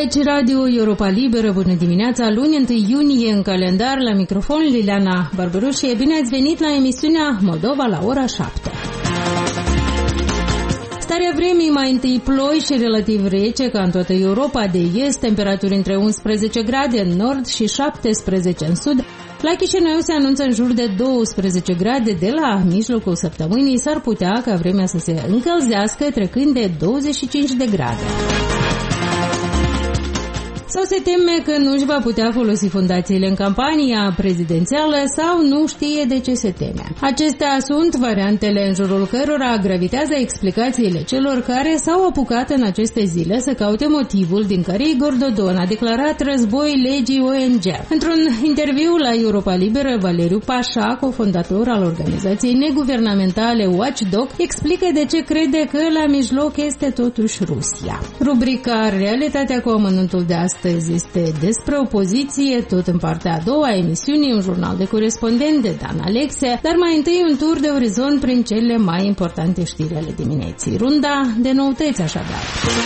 Aici Radio Europa Liberă, bună dimineața, luni 1 iunie în calendar, la microfon Liliana Barbaroșie. Bine ați venit la emisiunea Moldova la ora 7. Starea vremii, mai întâi ploi și relativ rece, ca în toată Europa de Est, temperaturi între 11 grade în nord și 17 în sud. La Chișinău se anunță în jur de 12 grade, de la mijlocul săptămânii s-ar putea ca vremea să se încălzească, trecând de 25 de grade. Sau se teme că nu își va putea folosi fundațiile în campania prezidențială sau nu știe de ce se teme. Acestea sunt variantele în jurul cărora gravitează explicațiile celor care s-au apucat în aceste zile să caute motivul din care Igor Dodon a declarat război legii ONG. Într-un interviu la Europa Liberă, Valeriu Pașa, cofondator al organizației neguvernamentale Watchdog, explică de ce crede că la mijloc este totuși Rusia. Rubrica Realitatea cu amănuntul de astăzi este despre opoziție, tot în partea a doua a emisiunii, un jurnal de corespondent de Dan Alexe, dar mai întâi un tur de orizont prin cele mai importante știri ale dimineții. Runda de noutăți, așadar.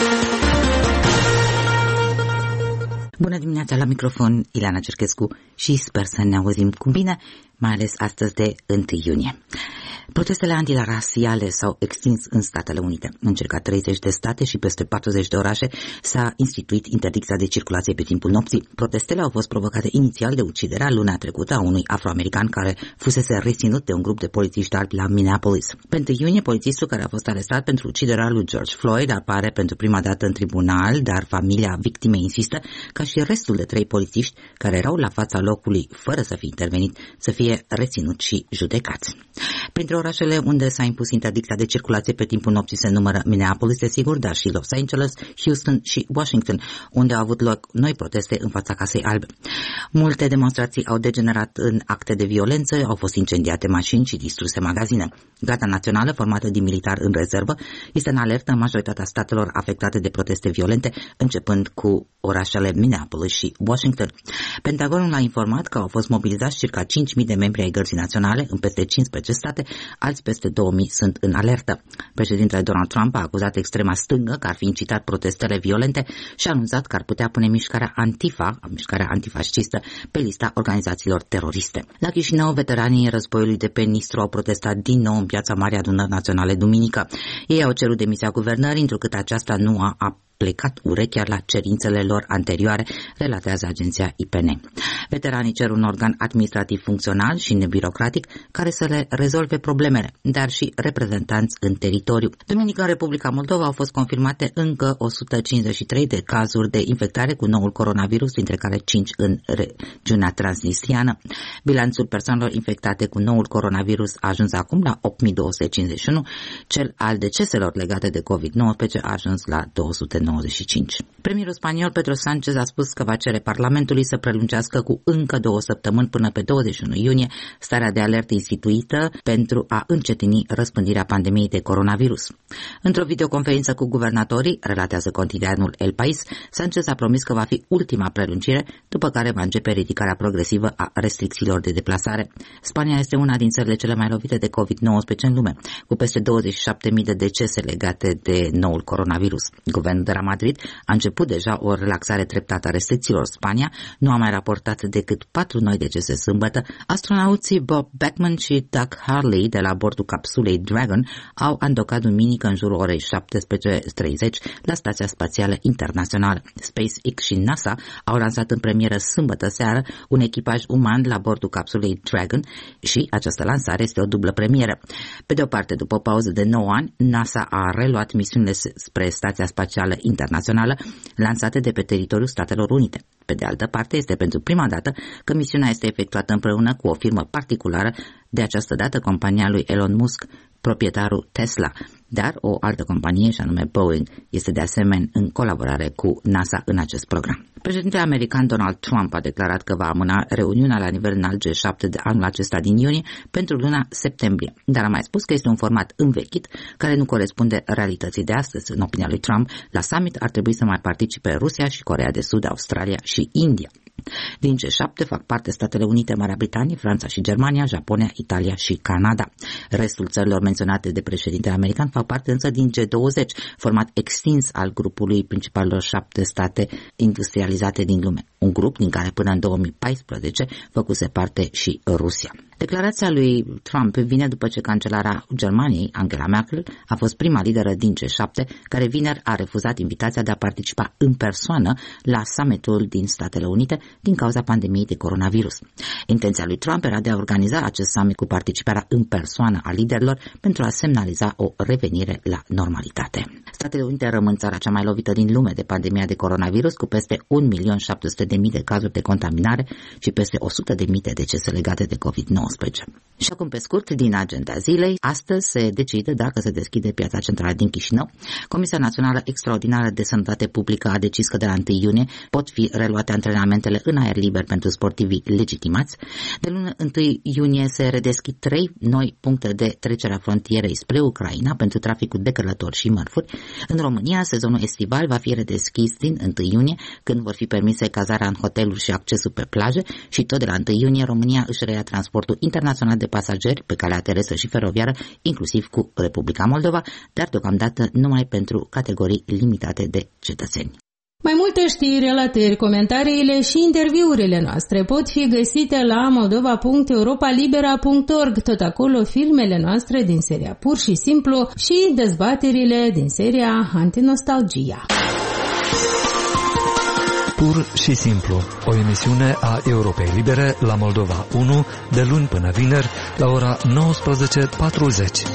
Bună dimineața, la microfon Ileana Cerchescu și sper să ne auzim cu bine, mai ales astăzi de 1 iunie. Protestele antirasiale s-au extins în Statele Unite. În circa 30 de state și peste 40 de orașe s-a instituit interdicția de circulație pe timpul nopții. Protestele au fost provocate inițial de uciderea luna trecută a unui afroamerican care fusese reținut de un grup de polițiști albi la Minneapolis. Pe 1 iunie, polițistul care a fost arestat pentru uciderea lui George Floyd apare pentru prima dată în tribunal, dar familia victimei insistă ca și restul de 3 polițiști care erau la fața locului fără să fie intervenit să fie reținuți și judecați. Printre orașele unde s-a impus interdicția de circulație pe timpul nopții se numără Minneapolis, desigur, dar și Los Angeles, Houston și Washington, unde au avut loc noi proteste în fața Casei Albe. Multe demonstrații au degenerat în acte de violență, au fost incendiate mașini și distruse magazine. Garda Națională, formată din militari în rezervă, este în alertă în majoritatea statelor afectate de proteste violente, începând cu orașele Minneapolis și Washington. Pentagonul a informat că au fost mobilizați circa 5.000 de membri ai Gărzii Naționale în peste 15 state, alți peste 2.000 sunt în alertă. Președintele Donald Trump a acuzat extrema stângă că ar fi incitat protestele violente și a anunțat că ar putea pune mișcarea antifascistă, pe lista organizațiilor teroriste. La Chișinău, veteranii războiului de pe Nistru au protestat din nou în Piața Marii Adunări Naționale duminică. Ei au cerut demisia guvernării, întrucât aceasta nu a plecat urechea la cerințele lor anterioare, relatează agenția IPN. Veteranii cer un organ administrativ funcțional și nebirocratic care să le rezolve problemele, dar și reprezentanți în teritoriu. Duminică în Republica Moldova au fost confirmate încă 153 de cazuri de infectare cu noul coronavirus, dintre care 5 în regiunea transnistriană. Bilanțul persoanelor infectate cu noul coronavirus a ajuns acum la 8.251, cel al deceselor legate de COVID-19 a ajuns la 295. Premierul spaniol Pedro Sánchez a spus că va cere Parlamentului să prelungească cu încă 2 săptămâni până pe 21 iunie starea de alertă instituită pentru a încetini răspândirea pandemiei de coronavirus. Într-o videoconferință cu guvernatorii, relatează cotidianul El País, Sánchez a promis că va fi ultima prelungire, după care va începe ridicarea progresivă a restricțiilor de deplasare. Spania este una din țările cele mai lovite de COVID-19 în lume, cu peste 27.000 de decese legate de noul coronavirus. Guvernul de la Madrid a început deja o relaxare treptată a restricțiilor. Spania nu a mai raportat decât 4 noi decese sâmbătă. Astronauții Bob Beckman și Doug Hurley de la bordul capsulei Dragon au andocat duminică în jurul orei 17:30 la Stația Spațială Internațională. SpaceX și NASA au lansat în premieră sâmbătă seară un echipaj uman la bordul capsulei Dragon și această lansare este o dublă premieră. Pe de o parte, după o pauză de 9 ani, NASA a reluat misiunile spre Stația Spațială Internațională lansate de pe teritoriul Statelor Unite. Pe de altă parte, este pentru prima dată că misiunea este efectuată împreună cu o firmă particulară, de această dată compania lui Elon Musk, proprietarul Tesla, dar o altă companie, și anume Boeing, este de asemenea în colaborare cu NASA în acest program. Președintele american Donald Trump a declarat că va amâna reuniunea la nivel înalt G7 de anul acesta din iunie pentru luna septembrie, dar a mai spus că este un format învechit care nu corespunde realității de astăzi. În opinia lui Trump, la summit ar trebui să mai participe Rusia și Coreea de Sud, Australia și India. Din G7 fac parte Statele Unite, Marea Britanie, Franța și Germania, Japonia, Italia și Canada. Restul țărilor menționate de președintele american fac parte însă din G20, format extins al grupului principalelor 7 state industrializate din lume. Un grup din care până în 2014 făcuse parte și Rusia. Declarația lui Trump vine după ce cancelara Germaniei, Angela Merkel, a fost prima lideră din G7 care vineri a refuzat invitația de a participa în persoană la summitul din Statele Unite din cauza pandemiei de coronavirus. Intenția lui Trump era de a organiza acest summit cu participarea în persoană a liderilor pentru a semnaliza o revenire la normalitate. Statele Unite rămân țara cea mai lovită din lume de pandemia de coronavirus, cu peste 1.700.000 de cazuri de contaminare și peste 100.000 de decese legate de COVID-19. Și acum, pe scurt, din agenda zilei, astăzi se decide dacă se deschide piața centrală din Chișinău. Comisia Națională Extraordinară de Sănătate Publică a decis că de la 1 iunie pot fi reluate antrenamentele în aer liber pentru sportivii legitimați. De luna 1 iunie se redeschid 3 noi puncte de trecere a frontierei spre Ucraina pentru traficul de călători și mărfuri. În România, sezonul estival va fi redeschis din 1 iunie, când vor fi permise cazarea în hoteluri și accesul pe plaje, și tot de la 1 iunie România își reia transportul internațional de pasageri pe calea terestră și feroviară, inclusiv cu Republica Moldova, dar deocamdată numai pentru categorii limitate de cetățeni. Mai multe știri, relatări, comentariile și interviurile noastre pot fi găsite la moldova.europalibera.org, tot acolo filmele noastre din seria Pur și Simplu și dezbaterile din seria Antinostalgia. Pur și Simplu, o emisiune a Europei Libere la Moldova 1, de luni până vineri, la ora 19:40.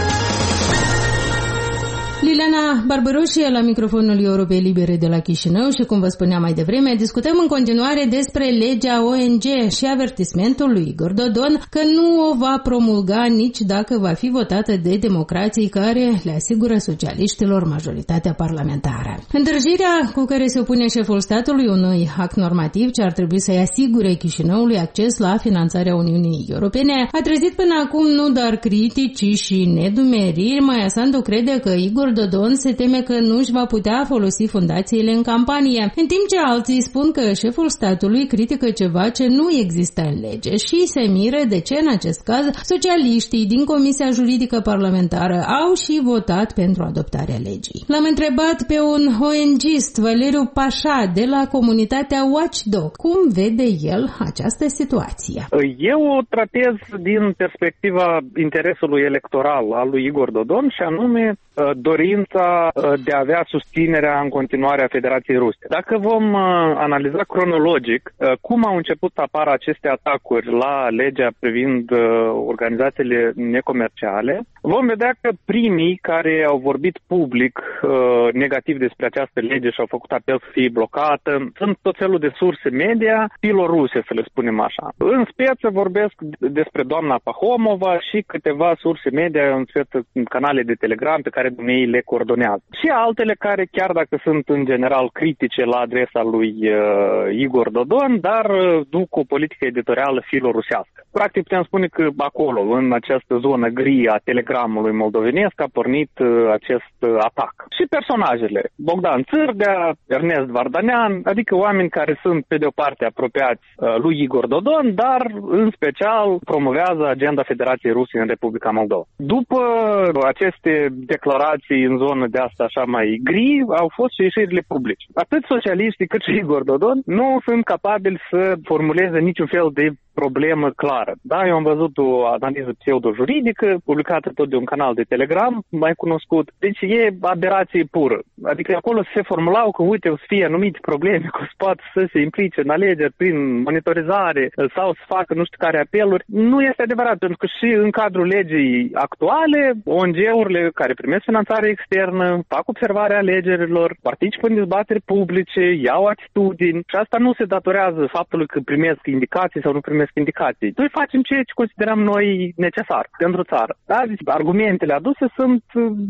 Liliana Barbaroșie la microfonul Europei Libere de la Chișinău și, cum vă spuneam mai devreme, discutăm în continuare despre legea ONG și avertismentul lui Igor Dodon că nu o va promulga nici dacă va fi votată de democrații care le asigură socialiștilor majoritatea parlamentară. Întârzirea cu care se opune șeful statului unui act normativ ce ar trebui să-i asigure Chișinăului acces la finanțarea Uniunii Europene a trezit până acum nu doar critici, ci și nedumeriri. Maia Sandu crede că Igor Dodon se teme că nu își va putea folosi fundațiile în campanie, în timp ce alții spun că șeful statului critică ceva ce nu există în lege și se miră de ce, în acest caz, socialiștii din Comisia Juridică Parlamentară au și votat pentru adoptarea legii. L-am întrebat pe un ONG-ist, Valeriu Pașa, de la comunitatea Watchdog, cum vede el această situație. Eu o tratez din perspectiva interesului electoral al lui Igor Dodon, și anume dorința de a avea susținerea în continuare a Federației Ruse. Dacă vom analiza cronologic cum au început să apară aceste atacuri la legea privind organizațiile necomerciale, vom vedea că primii care au vorbit public negativ despre această lege și au făcut apel să fie blocată sunt tot felul de surse media filoruse, să le spunem așa. În speță vorbesc despre doamna Pahomova și câteva surse media în canale de Telegram pe care dumnei le coordonează. Și altele care, chiar dacă sunt în general critice la adresa lui Igor Dodon, dar duc o politică editorială filorusească. Practic putem spune că acolo, în această zonă gri a telegramului moldovenesc, a pornit acest atac. Și personajele, Bogdan Țârdea, Ernest Vardanean, adică oameni care sunt pe de o parte apropiați lui Igor Dodon, dar în special promovează agenda Federației Ruse în Republica Moldova. După aceste declarații în zonă de asta așa mai gri, au fost și ieșirile publice. Atât socialiștii cât și Igor Dodon nu sunt capabili să formuleze niciun fel de problemă clară. Da, eu am văzut o analiză pseudo-juridică publicată tot de un canal de Telegram mai cunoscut. Deci e aberație pură. Adică acolo se formulau că, uite, o să fie anumite probleme, că se poate să se implice în alegeri prin monitorizare sau să facă nu știu care apeluri. Nu este adevărat, pentru că și în cadrul legii actuale, ONG-urile care primesc finanțare externă, fac observarea alegerilor, participă în dezbateri publice, iau atitudini și asta nu se datorează faptului că primesc indicații sau nu primesc indicații. Noi facem ceea ce considerăm noi necesar pentru țară. Da? Argumentele aduse sunt,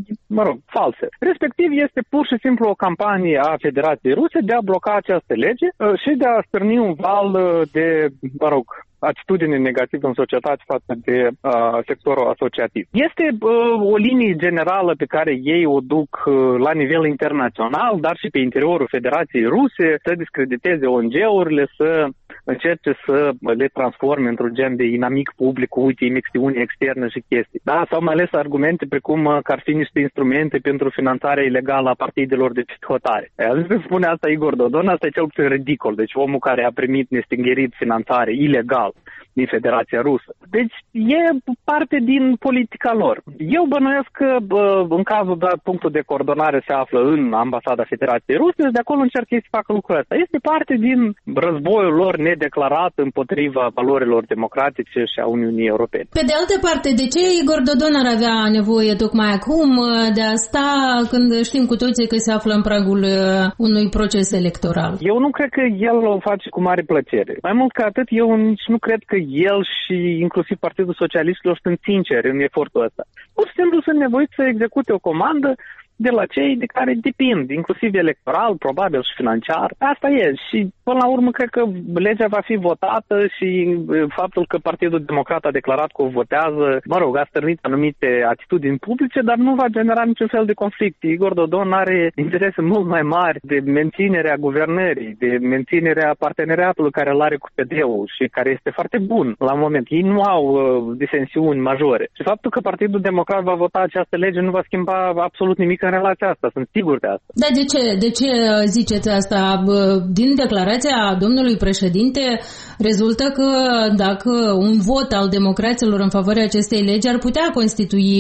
false. Respectiv este pur și simplu o campanie a Federației Ruse de a bloca această lege și de a stârni un val de, atitudine negativă în societate față de sectorul asociativ. Este o linie generală pe care ei o duc la nivel internațional, dar și pe interiorul Federației Ruse, să discrediteze ONG-urile, să încerce să le transforme într-un gen de inamic public cu imixtiuni externe și chestii. Da, sau mai ales argumente precum că ar fi niște instrumente pentru finanțarea ilegală a partidelor de psihotare. Când spune asta Igor Dodon, asta e cel puțin ridicol. Deci omul care a primit nestingerit finanțare ilegal din Federația Rusă. Deci e parte din politica lor. Eu bănuiesc că în cazul dat punctul de coordonare se află în ambasada Federației Ruse, de acolo încerc ei să facă lucrul ăsta. Este parte din războiul lor nedeclarat împotriva valorilor democratice și a Uniunii Europene. Pe de altă parte, de ce Igor Dodon ar avea nevoie tocmai acum de asta când știm cu toții că se află în pragul unui proces electoral? Eu nu cred că el o face cu mare plăcere. Mai mult ca atât, eu nici nu cred că el și inclusiv Partidul Socialistilor sunt sinceri în efortul ăsta. Pur și simplu sunt nevoiți să execute o comandă de la cei de care depind, inclusiv electoral, probabil și financiar. Asta e. Și până la urmă cred că legea va fi votată și faptul că Partidul Democrat a declarat că o votează, a stârnit anumite atitudini publice, dar nu va genera niciun fel de conflict. Igor Dodon are interese mult mai mari de menținerea guvernării, de menținerea parteneriatului care îl are cu PD-ul și care este foarte bun la moment. Ei nu au disensiuni majore. Și faptul că Partidul Democrat va vota această lege nu va schimba absolut nimic în relația asta, sunt sigur de asta. Dar de ce? De ce ziceți asta? Din declarația domnului președinte rezultă că dacă un vot al democraților în favoarea acestei legi ar putea constitui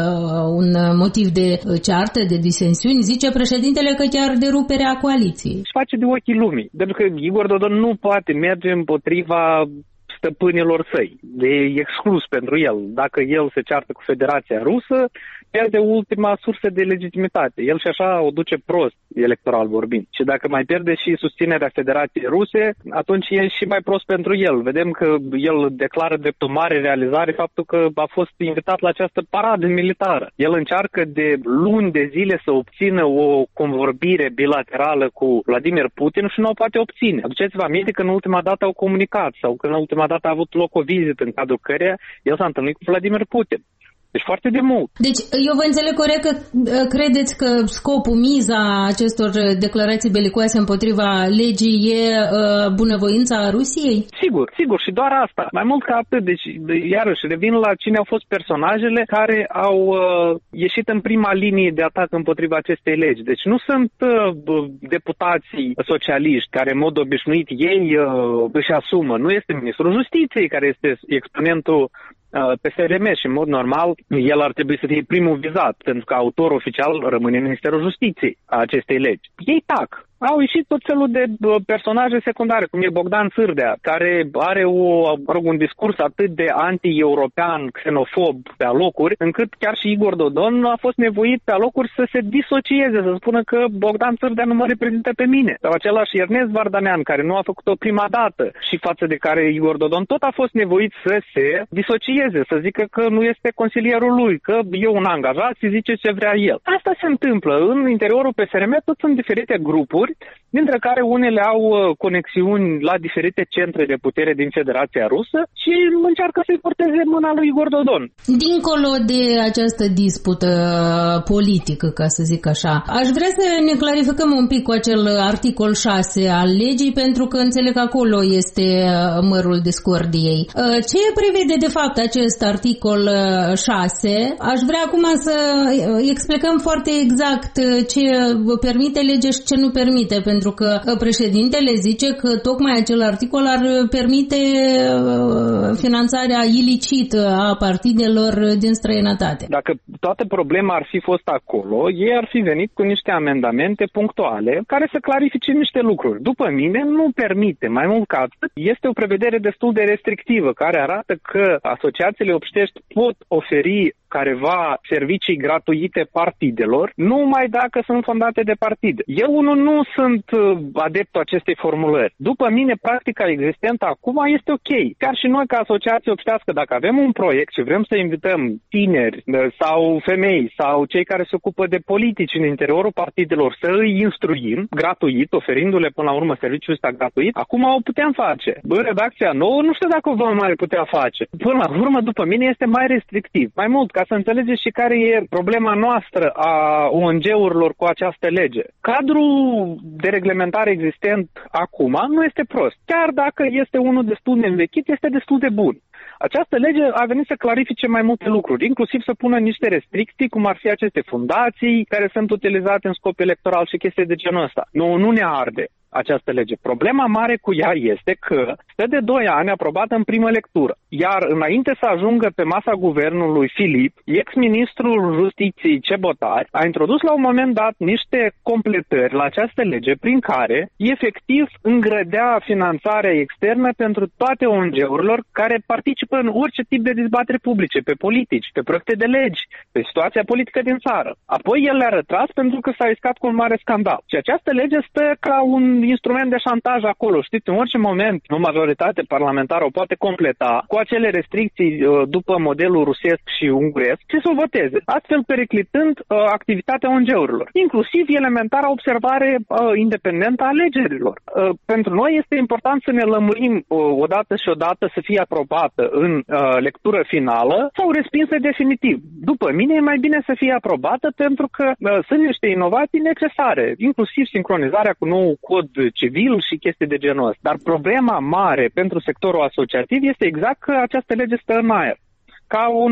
un motiv de ceartă, de disensiuni, zice președintele că chiar de ruperea coaliției. Și face de ochii lumii, pentru că Igor Dodon nu poate merge împotriva stăpânilor săi. E exclus pentru el. Dacă el se ceartă cu Federația Rusă, pierde ultima sursă de legitimitate. El și așa o duce prost, electoral vorbind. Și dacă mai pierde și susținerea Federației Ruse, atunci e și mai prost pentru el. Vedem că el declară drept o mare realizare faptul că a fost invitat la această paradă militară. El încearcă de luni de zile să obțină o convorbire bilaterală cu Vladimir Putin și nu o poate obține. Aduceți-vă aminte că în ultima dată au comunicat sau că în ultima dată a avut loc o vizită în cadrul căreia el s-a întâlnit cu Vladimir Putin. Deci foarte de mult. Deci eu vă înțeleg corect că credeți că scopul, miza acestor declarații belicoase împotriva legii e bunăvoința Rusiei? Sigur și doar asta. Mai mult ca atât, deci iarăși revin la cine au fost personajele care au ieșit în prima linie de atac împotriva acestei legi. Deci nu sunt deputații socialiști care în mod obișnuit ei își asumă. Nu este ministrul Justiției care este exponentul PSRM și în mod normal el ar trebui să fie primul vizat, pentru că autor oficial rămâne Ministerul Justiției a acestei legi. Ei tac. Au ieșit tot felul de personaje secundare, cum e Bogdan Sârdea, care are un discurs atât de anti-european, xenofob pe alocuri, încât chiar și Igor Dodon a fost nevoit pe alocuri să se disocieze, să spună că Bogdan Sârdea nu mă reprezintă pe mine. Sau același Ernest Vardanean, care nu a făcut-o prima dată și față de care Igor Dodon tot a fost nevoit să se disocieze, să zică că nu este consilierul lui, că e un angajat și zice ce vrea el. Asta se întâmplă. În interiorul PSRM tot sunt diferite grupuri, dintre care unele au conexiuni la diferite centre de putere din Federația Rusă și încearcă să-i porteze mâna lui Igor Dodon. Dincolo de această dispută politică, ca să zic așa, aș vrea să ne clarificăm un pic cu acel articol 6 al legii, pentru că înțeleg că acolo este mărul discordiei. Ce prevede de fapt acest articol 6? Aș vrea acum să explicăm foarte exact ce permite legea și ce nu permite, pentru că președintele zice că tocmai acel articol ar permite finanțarea ilicită a partidelor din străinătate. Dacă toată problema ar fi fost acolo, ei ar fi venit cu niște amendamente punctuale care să clarifice niște lucruri. După mine, nu permite. Mai mult ca atât, este o prevedere destul de restrictivă care arată că asociațiile obștești pot oferi careva servicii gratuite partidelor, numai dacă sunt fondate de partide. Eu nu sunt adeptul acestei formulări. După mine, practica existentă acum este ok. Chiar și noi, ca asociație obștească, dacă avem un proiect și vrem să invităm tineri sau femei sau cei care se ocupă de politici în interiorul partidelor să îi instruim gratuit, oferindu-le până la urmă serviciul ăsta gratuit, acum o putem face. În redacția nouă, nu știu dacă o vom mai putea face. Până la urmă, după mine, este mai restrictiv. Mai mult, ca să înțelegeți și care e problema noastră a ONG-urilor cu această lege. Cadrul de reglementare existent acum nu este prost. Chiar dacă este unul destul de învechit, este destul de bun. Această lege a venit să clarifice mai multe lucruri, inclusiv să pună niște restricții, cum ar fi aceste fundații care sunt utilizate în scop electoral și chestii de genul ăsta. Nu ne arde această lege. Problema mare cu ea este că stă de 2 ani aprobată în primă lectură, iar înainte să ajungă pe masa guvernului Filip, ex-ministrul Justiției Cebotari a introdus la un moment dat niște completări la această lege prin care efectiv îngrădea finanțarea externă pentru toate ONG-urilor care participă în orice tip de dezbatere publice, pe politici, pe proiecte de legi, pe situația politică din țară. Apoi el le-a retras pentru că s-a riscat cu un mare scandal. Și această lege stă ca un instrument de șantaj acolo. Știți, în orice moment o majoritate parlamentară o poate completa cu acele restricții după modelul rusesc și unguresc și să o voteze, astfel periclitând activitatea ONG-urilor, inclusiv elementara observare independentă a alegerilor. Pentru noi este important să ne lămurim odată și odată să fie aprobată în lectură finală sau respinsă definitiv. După mine e mai bine să fie aprobată pentru că sunt niște inovații necesare, inclusiv sincronizarea cu nou cod civil și chestii de genul ăsta. Dar problema mare pentru sectorul asociativ este exact că această lege stă în aer, ca un,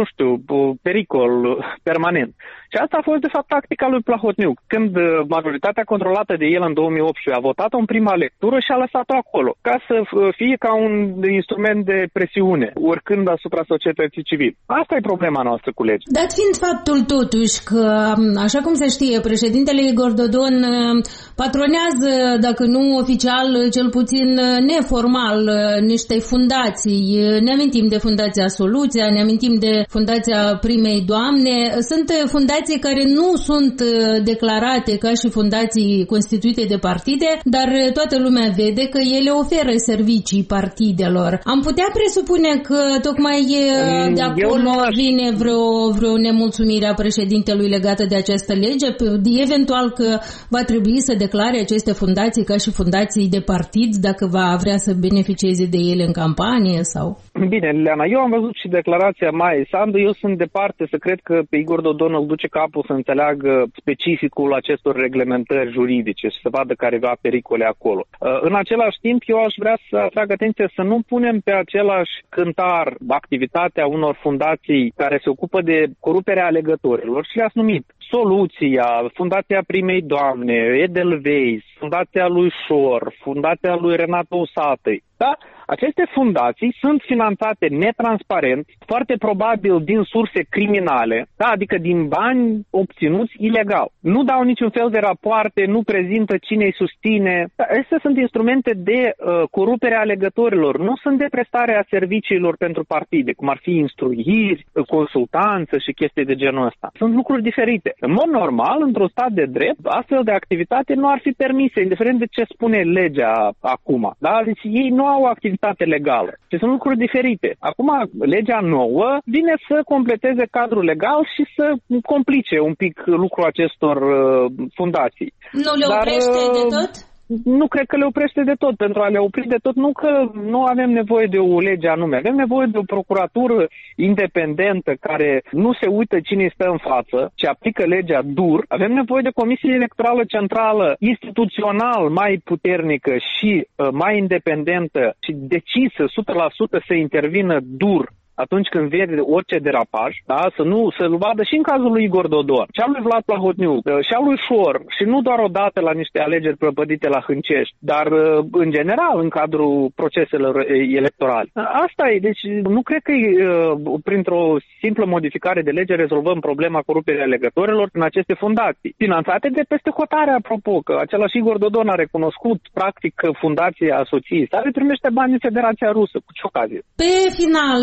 pericol permanent. Și asta a fost, de fapt, tactica lui Plahotniuc, când majoritatea controlată de el în 2018 a votat-o în prima lectură și a lăsat-o acolo, ca să fie ca un instrument de presiune, oricând asupra societății civile. Asta e problema noastră cu legea. Dat fiind faptul, totuși, că, așa cum se știe, președintele Igor Dodon patronează, dacă nu oficial, cel puțin neformal, niște fundații. Ne amintim de Fundația Soluția, ne amintim de Fundația Primei Doamne. Sunt fundații care nu sunt declarate ca și fundații constituite de partide, dar toată lumea vede că ele oferă servicii partidelor. Am putea presupune că tocmai de acolo vine vreo nemulțumire a președintelui legată de această lege, eventual că va trebui să declare aceste fundații ca și fundații de partid dacă va vrea să beneficieze de ele în campanie sau... Bine, Leana, eu am văzut și declarația Maiei Sandu, eu sunt departe să cred că pe Igor Dodon îl duce capul să înțeleagă specificul acestor reglementări juridice și să vadă careva pericole acolo. În același timp, eu aș vrea să atrag atenție să nu punem pe același cântar activitatea unor fundații care se ocupă de coruperea alegătorilor și le-ați numit Soluția, Fundația Primei Doamne, Edelweiss, Fundația lui Șor, Fundația lui Renato Usatăi. Da? Aceste fundații sunt finanțate netransparent, foarte probabil din surse criminale, da? Adică din bani obținuți ilegal. Nu dau niciun fel de rapoarte, nu prezintă cine îi susține. Astea sunt instrumente de corupere a alegătorilor, nu sunt de prestare a serviciilor pentru partide, cum ar fi instruiri, consultanță și chestii de genul ăsta. Sunt lucruri diferite. În mod normal, într-un stat de drept, astfel de activitate nu ar fi permise, indiferent de ce spune legea acum. Da? Deci ei nu au activitate legală. Și sunt lucruri diferite. Acum, legea nouă vine să completeze cadrul legal și să complice un pic lucrul acestor fundații. Nu le oprește de tot? Nu cred că le oprește de tot. Pentru a le opri de tot, nu că nu avem nevoie de o lege anume. Avem nevoie de o procuratură independentă care nu se uită cine stă în față, ci aplică legea dur. Avem nevoie de Comisie Electorală Centrală instituțional mai puternică și mai independentă și decisă 100% să intervină dur atunci când vede orice derapaj, da? Să-l vadă și în cazul lui Igor Dodon, și al lui Vlad Plahotniuc, și al lui Șor, și nu doar o dată la niște alegeri prăpădite la Hâncești, dar în general în cadrul proceselor electorale. Asta e, deci nu cred că printr-o simplă modificare de lege rezolvăm problema coruperii alegătorilor în aceste fundații. Finanțate de peste hotare, apropo, că același Igor Dodon a recunoscut practic că fundația asociei sale primește bani în Federația Rusă. Cu ce ocazie? Pe final,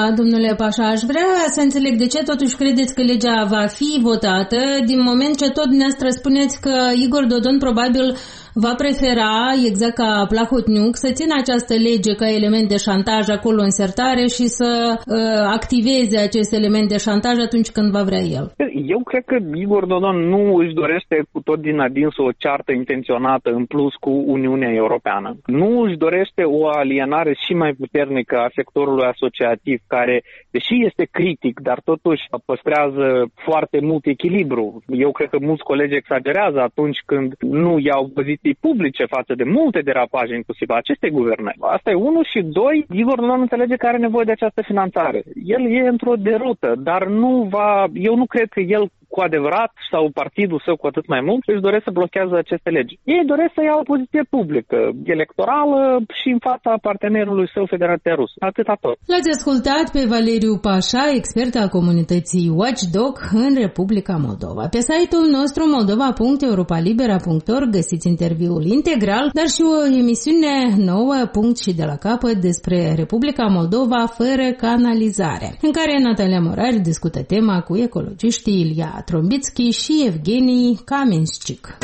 domnule Pașa. Aș vrea să înțeleg de ce totuși credeți că legea va fi votată, din moment ce tot dumneavoastră spuneți că Igor Dodon probabil va prefera, exact ca Plahotniuc, să țină această lege ca element de șantaj acolo în sertare și să activeze acest element de șantaj atunci când va vrea el. Eu cred că Igor Dodon nu își dorește cu tot din adins o ceartă intenționată în plus cu Uniunea Europeană. Nu își dorește o alienare și mai puternică a sectorului asociativ, care, deși este critic, dar totuși păstrează foarte mult echilibru. Eu cred că mulți colegi exagerează atunci când nu iau poziții publice față de multe derapaje, inclusiv aceste guverne. Asta e unul, și doi, Igor Dodon înțelege că are nevoie de această finanțare. El e într-o derută, dar eu nu cred că el cu adevărat, sau partidul său cu atât mai mult, își doresc să blochează aceste legi. Ei doresc să iau o poziție publică, electorală și în fața partenerului său, Federația Rusă. Atâta tot. L-ați ascultat pe Valeriu Pașa, expert al comunității Watchdog în Republica Moldova. Pe site-ul nostru moldova.europalibera.org găsiți interviul integral, dar și o emisiune nouă, punct și de la capăt, despre Republica Moldova fără canalizare, în care Natalia Morari discută tema cu ecologiștii Ilia Trombitski și Evgenii Kamenschik.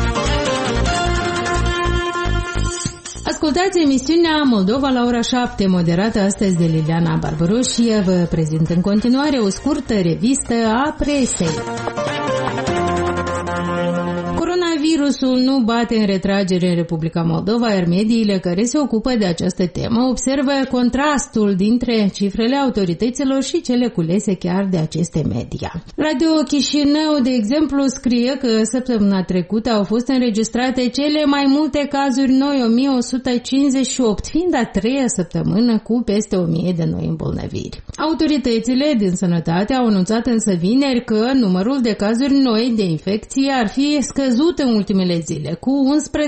Ascultați emisiunea Moldova la ora 7, moderată astăzi de Liliana Barbaroșie. Vă prezint în continuare o scurtă revistă a presei. Coronavirusul nu bate în retragere în Republica Moldova, iar mediile care se ocupă de această temă observă contrastul dintre cifrele autorităților și cele culese chiar de aceste media. Radio Chișinău, de exemplu, scrie că săptămâna trecută au fost înregistrate cele mai multe cazuri noi, 1158, fiind a treia săptămână cu peste 1000 de noi îmbolnăviri. Autoritățile din sănătate au anunțat însă vineri că numărul de cazuri noi de infecție ar fi scăzut în ultimele zile, cu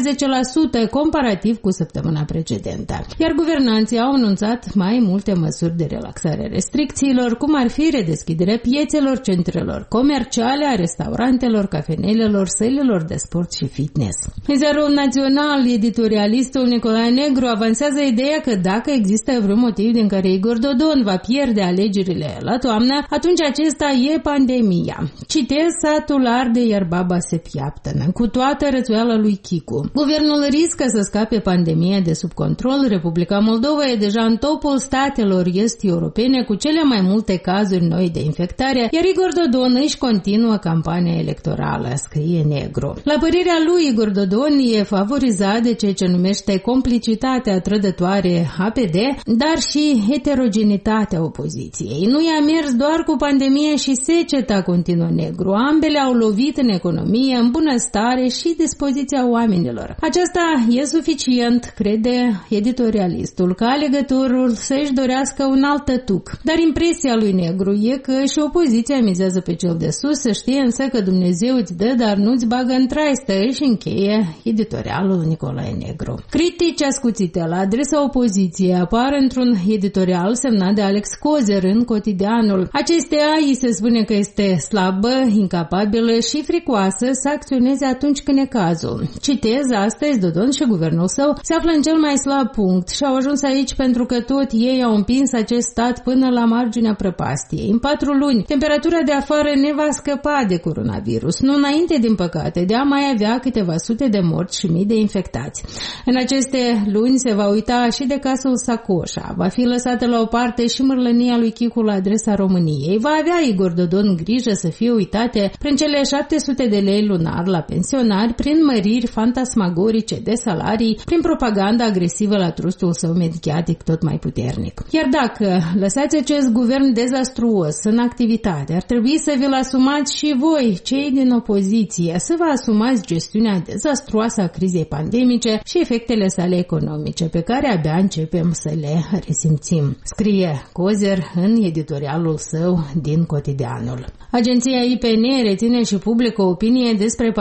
11% comparativ cu săptămâna precedentă. Iar guvernanții au anunțat mai multe măsuri de relaxare a restricțiilor, cum ar fi redeschiderea piețelor, centrelor comerciale, a restaurantelor, cafenelelor, sălilor de sport și fitness. În Ziarul Național, editorialistul Nicolae Negru avansează ideea că dacă există vreun motiv din care Igor Dodon va pierde alegerile la toamnă, atunci acesta e pandemia. Citez: satul arde, iar baba se piaptănă, cu toată rățuiala lui Chicu. Guvernul riscă să scape pandemia de sub control. Republica Moldova e deja în topul statelor est-europene cu cele mai multe cazuri noi de infectare, iar Igor Dodon își continuă campania electorală, scrie Negru. La părerea lui, Igor Dodon e favorizat de ceea ce numește complicitatea trădătoare APD, dar și heterogenitatea opoziției. Nu i-a mers doar cu pandemia și seceta, continuă Negru. Ambele au lovit în economie, în bunăstare și dispoziția oamenilor. Aceasta e suficient, crede editorialistul, ca alegătorul să-și dorească un alt tătuc. Dar impresia lui Negru e că și opoziția mizează pe cel de sus, să știe însă că Dumnezeu îți dă, dar nu-ți bagă în traistă, și încheie editorialul Nicolae Negru. Critici ascuțite la adresa opoziției apar într-un editorial semnat de Alex Cozer în Cotidianul. Acesteia îi se spune că este slabă, incapabilă și fricoasă să acționeze atunci când e cazul. Citez: astăzi Dodon și guvernul său se află în cel mai slab punct și au ajuns aici pentru că tot ei au împins acest stat până la marginea prăpastiei. În 4 luni, temperatura de afară ne va scăpa de coronavirus, nu înainte, din păcate, de a mai avea câteva sute de morți și mii de infectați. În aceste luni se va uita și de casul Sacoșa, va fi lăsată la o parte și mărlănia lui Chicu la adresa României, va avea Igor Dodon grijă să fie uitate prin cele 700 de lei lunar la pensionari, prin măriri fantasmagorice de salarii, prin propaganda agresivă la trustul său mediatic tot mai puternic. Iar dacă lăsați acest guvern dezastruos în activitate, ar trebui să vi-l asumați și voi, cei din opoziție, să vă asumați gestiunea dezastruoasă a crizei pandemice și efectele sale economice, pe care abia începem să le resimțim, scrie Cozer în editorialul său din Cotidianul. Agenția IPN reține și publică o opinie despre pandemia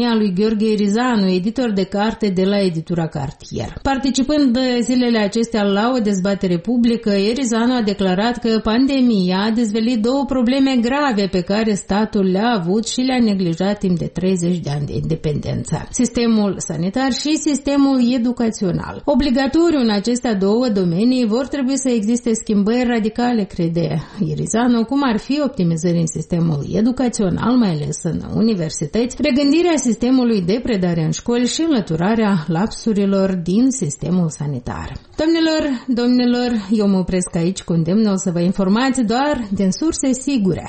opinia lui Gheorghe Erizanu, editor de carte de la editura Cartier. Participând zilele acestea la o dezbatere publică, Erizanu a declarat că pandemia a dezvăluit două probleme grave pe care statul le-a avut și le-a neglijat timp de 30 de ani de independență: sistemul sanitar și sistemul educațional. Obligatoriu în acestea două domenii vor trebui să existe schimbări radicale, crede Erizanu, cum ar fi optimizări în sistemul educațional, mai ales în universități, regândirea sistemului de predare în școli și înlăturarea lapsurilor din sistemul sanitar. Domnilor, eu mă opresc aici cu îndemnul să vă informați doar din surse sigure.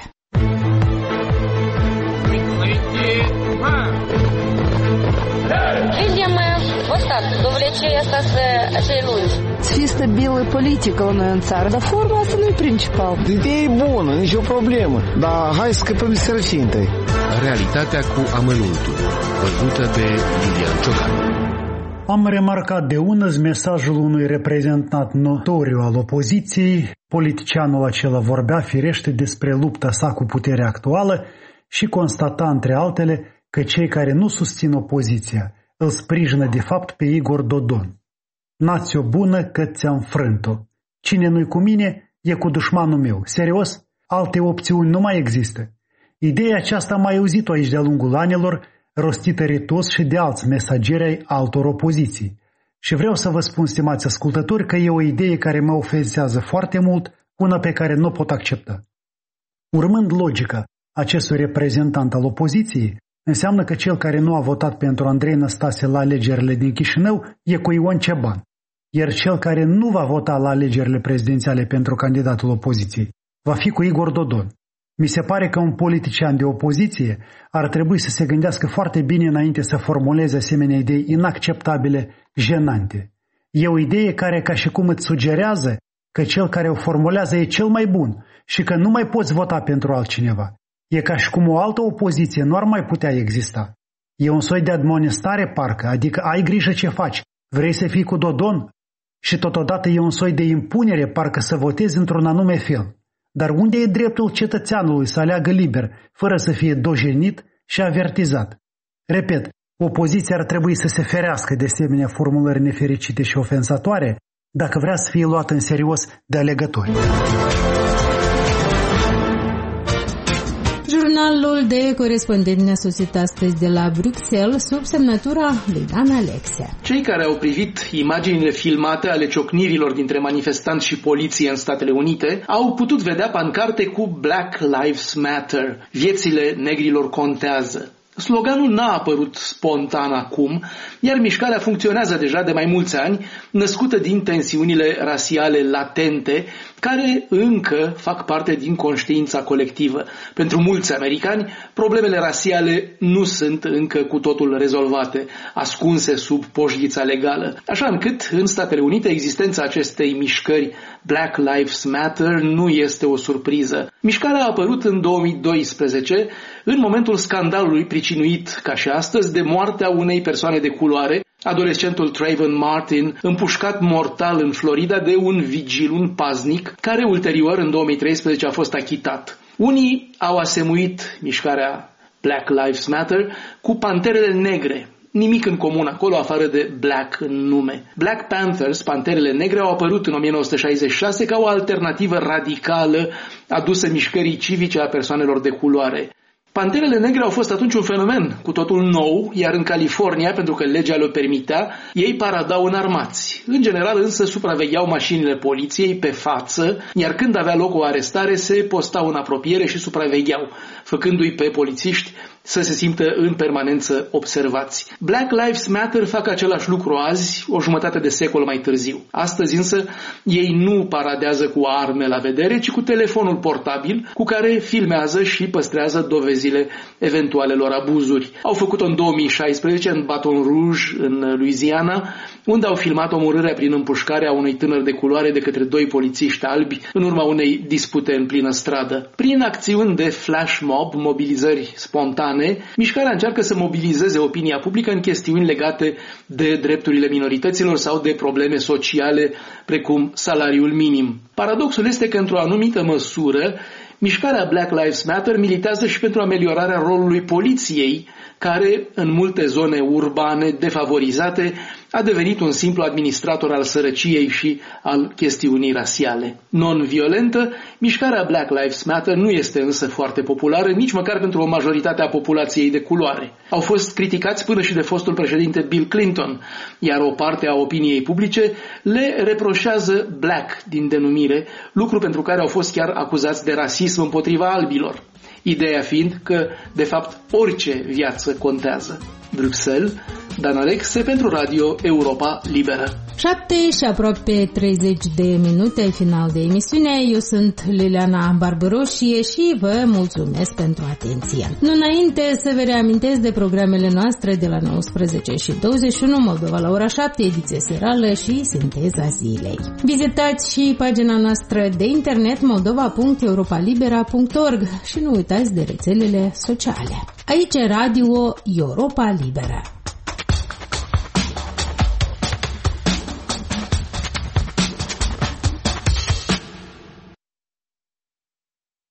Видимо, вот так, до увлечения цієї lungi. Чисто белая политика у noi în țară, dar forma asta nu e principal. Ideea e bună, nicio problemă, dar hai să scăpăm de sărăcie întâi. Realitatea cu amănuntul, văzută de Lilian Ciocan. Am remarcat de unăzi mesajul unui reprezentant notoriu al opoziției. Politicianul acela vorbea firește despre lupta sa cu puterea actuală și constata, între altele, că cei care nu susțin opoziția îl sprijină de fapt pe Igor Dodon. Nați-o bună că ți-am frânt-o. Cine nu-i cu mine e cu dușmanul meu. Serios? Alte opțiuni nu mai există. Ideea aceasta am mai auzit-o aici de-a lungul anilor, rostită retos și de alți mesageri ai altor opoziții. Și vreau să vă spun, stimați ascultători, că e o idee care mă ofensează foarte mult, una pe care nu o pot accepta. Urmând logica acestui reprezentant al opoziției, înseamnă că cel care nu a votat pentru Andrei Năstase la alegerile din Chișinău e cu Ion Ceban, iar cel care nu va vota la alegerile prezidențiale pentru candidatul opoziției va fi cu Igor Dodon. Mi se pare că un politician de opoziție ar trebui să se gândească foarte bine înainte să formuleze asemenea idei inacceptabile, jenante. E o idee care ca și cum îți sugerează că cel care o formulează e cel mai bun și că nu mai poți vota pentru altcineva. E ca și cum o altă opoziție nu ar mai putea exista. E un soi de admonestare parcă, adică ai grijă ce faci, vrei să fii cu Dodon? Și totodată e un soi de impunere parcă să votezi într-un anume fel. Dar unde e dreptul cetățeanului să aleagă liber, fără să fie dojenit și avertizat? Repet, opoziția ar trebui să se ferească de asemenea formulări nefericite și ofensatoare dacă vrea să fie luată în serios de alegători. Jurnalul de corespondent ne-a sosit astăzi de la Bruxelles sub semnătura lui Dan Alexia. Cei care au privit imaginile filmate ale ciocnirilor dintre manifestanți și poliție în Statele Unite au putut vedea pancarte cu Black Lives Matter, viețile negrilor contează. Sloganul n-a apărut spontan acum, iar mișcarea funcționează deja de mai mulți ani, născută din tensiunile rasiale latente, care încă fac parte din conștiința colectivă. Pentru mulți americani, problemele rasiale nu sunt încă cu totul rezolvate, ascunse sub poșghița legală. Așa încât, în Statele Unite, existența acestei mișcări Black Lives Matter nu este o surpriză. Mișcarea a apărut în 2012, în momentul scandalului pricinuit, ca și astăzi, de moartea unei persoane de culoare, adolescentul Trayvon Martin, împușcat mortal în Florida de un vigil, un paznic, care ulterior, în 2013, a fost achitat. Unii au asemuit mișcarea Black Lives Matter cu panterele negre. Nimic în comun acolo, afară de Black în nume. Black Panthers, Panterele Negre, au apărut în 1966 ca o alternativă radicală adusă mișcării civice a persoanelor de culoare. Panterele Negre au fost atunci un fenomen cu totul nou, iar în California, pentru că legea le-o permitea, ei paradau înarmați. În general însă supravegheau mașinile poliției pe față, iar când avea loc o arestare se postau în apropiere și supravegheau, făcându-i pe polițiști să se simtă în permanență observați. Black Lives Matter fac același lucru azi, o jumătate de secol mai târziu. Astăzi însă ei nu paradează cu arme la vedere, ci cu telefonul portabil cu care filmează și păstrează dovezile eventualelor abuzuri. Au făcut-o în 2016 în Baton Rouge, în Louisiana, unde au filmat omorârea prin împușcare a unui tânăr de culoare de către doi polițiști albi în urma unei dispute în plină stradă. Prin acțiuni de flash mob, mobilizări spontane, mișcarea încearcă să mobilizeze opinia publică în chestiuni legate de drepturile minorităților sau de probleme sociale, precum salariul minim. Paradoxul este că, într-o anumită măsură, Mișcarea Black Lives Matter militează și pentru ameliorarea rolului poliției, care, în multe zone urbane defavorizate, a devenit un simplu administrator al sărăciei și al chestiunii rasiale. Non-violentă, mișcarea Black Lives Matter nu este însă foarte populară, nici măcar pentru o majoritate a populației de culoare. Au fost criticați până și de fostul președinte Bill Clinton, iar o parte a opiniei publice le reproșează black din denumire, lucru pentru care au fost chiar acuzați de rasism împotriva albilor. Ideea fiind că, de fapt, orice viață contează. Bruxelles, Dan Alexe pentru Radio Europa Liberă. 7 și aproape 30 de minute, final de emisiune. Eu sunt Liliana Barbăroșie și vă mulțumesc pentru atenție. Nu înainte să vă reamintesc de programele noastre de la 19 și 21, Moldova la ora 7, ediție serală și sinteza zilei. Vizitați și pagina noastră de internet moldova.europalibera.org și nu uitați de rețelele sociale. Aici Radio Europa Liberă.